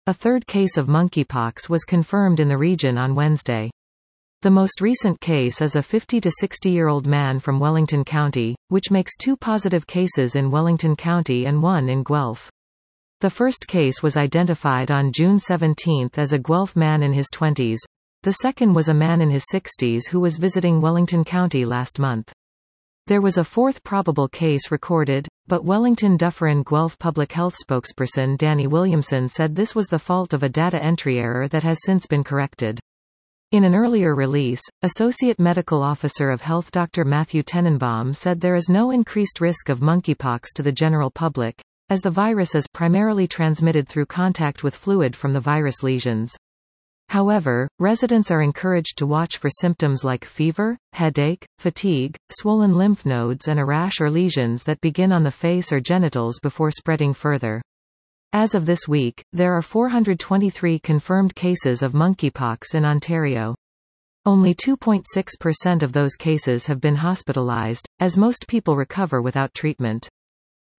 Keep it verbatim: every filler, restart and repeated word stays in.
A third case of monkeypox was confirmed in the region on Wednesday. The most recent case is a fifty to sixty-year-old man from Wellington County, which makes two positive cases in Wellington County and one in Guelph. The first case was identified on June seventeenth as a Guelph man in his twenties. The second was a man in his sixties who was visiting Wellington County last month. There was a fourth probable case recorded, but Wellington Dufferin Guelph Public Health spokesperson Danny Williamson said this was the fault of a data entry error that has since been corrected. In an earlier release, Associate Medical Officer of Health Doctor Matthew Tenenbaum said there is no increased risk of monkeypox to the general public, as the virus is primarily transmitted through contact with fluid from the virus lesions. However, residents are encouraged to watch for symptoms like fever, headache, fatigue, swollen lymph nodes and a rash or lesions that begin on the face or genitals before spreading further. As of this week, there are four hundred twenty-three confirmed cases of monkeypox in Ontario. Only two point six percent of those cases have been hospitalized, as most people recover without treatment.